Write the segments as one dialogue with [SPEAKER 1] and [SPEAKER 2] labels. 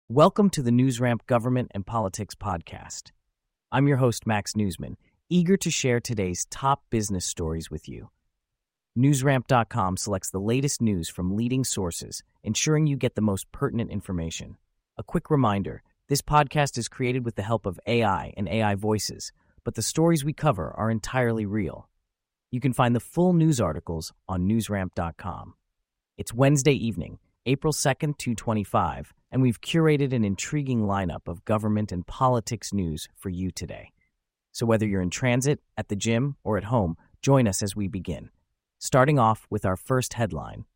[SPEAKER 1] Welcome to the NewsRamp Government and Politics Podcast. I'm your host, Max Newsman, eager to share today's top business stories with you. NewsRamp.com selects the latest news from leading sources, ensuring you get the most pertinent information. A quick reminder, this podcast is created with the help of AI and AI voices, but the stories we cover are entirely real. You can find the full news articles on NewsRamp.com. It's Wednesday evening, April 2nd, 2025, and we've curated an intriguing lineup of government and politics news for you today. So whether you're in transit, at the gym, or at home, join us as we begin. Starting off with our first headline.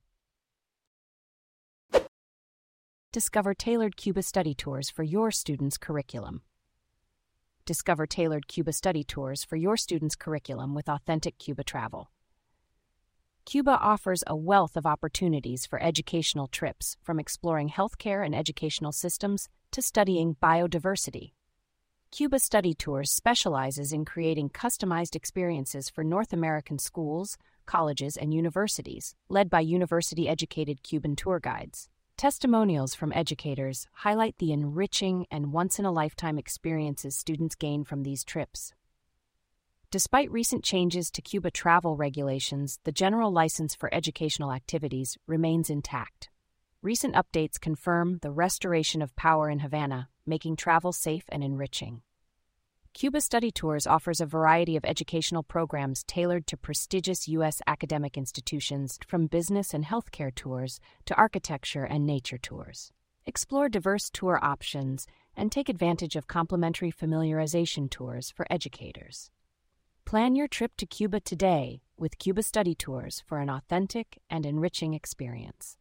[SPEAKER 2] Discover tailored Cuba study tours for your students' curriculum. Discover tailored Cuba study tours for your students' curriculum with authentic Cuba travel. Cuba offers a wealth of opportunities for educational trips, from exploring healthcare and educational systems to studying biodiversity. Cuba Study Tours specializes in creating customized experiences for North American schools, colleges, and universities, led by university-educated Cuban tour guides. Testimonials from educators highlight the enriching and once-in-a-lifetime experiences students gain from these trips. Despite recent changes to Cuba travel regulations, the general license for educational activities remains intact. Recent updates confirm the restoration of power in Havana, making travel safe and enriching. Cuba Study Tours offers a variety of educational programs tailored to prestigious U.S. academic institutions, from business and healthcare tours to architecture and nature tours. Explore diverse tour options and take advantage of complimentary familiarization tours for educators. Plan your trip to Cuba today with Cuba Study Tours for an authentic and enriching experience.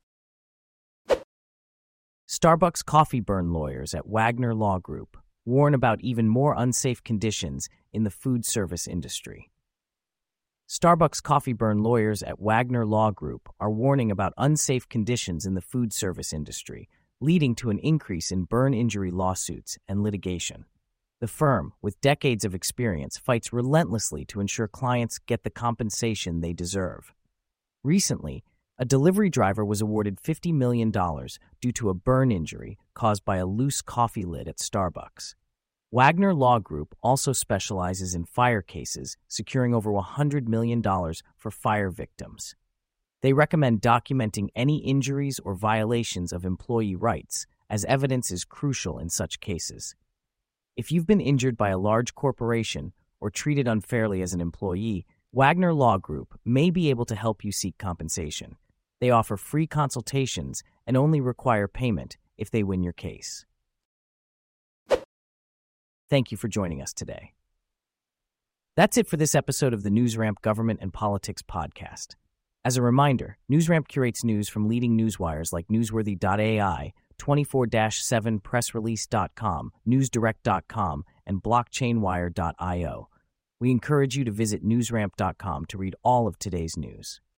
[SPEAKER 1] Starbucks coffee burn lawyers at Wagner Law Group warn about even more unsafe conditions in the food service industry. Starbucks coffee burn lawyers at Wagner Law Group are warning about unsafe conditions in the food service industry, leading to an increase in burn injury lawsuits and litigation. The firm, with decades of experience, fights relentlessly to ensure clients get the compensation they deserve. Recently, a delivery driver was awarded $50 million due to a burn injury caused by a loose coffee lid at Starbucks. Wagner Law Group also specializes in fire cases, securing over $100 million for fire victims. They recommend documenting any injuries or violations of employee rights, as evidence is crucial in such cases. If you've been injured by a large corporation or treated unfairly as an employee, Wagner Law Group may be able to help you seek compensation. They offer free consultations and only require payment if they win your case. Thank you for joining us today. That's it for this episode of the NewsRamp Government and Politics Podcast. As a reminder, NewsRamp curates news from leading newswires like Newsworthy.ai, 24/7pressrelease.com, newsdirect.com, and blockchainwire.io. We encourage you to visit newsramp.com to read all of today's news.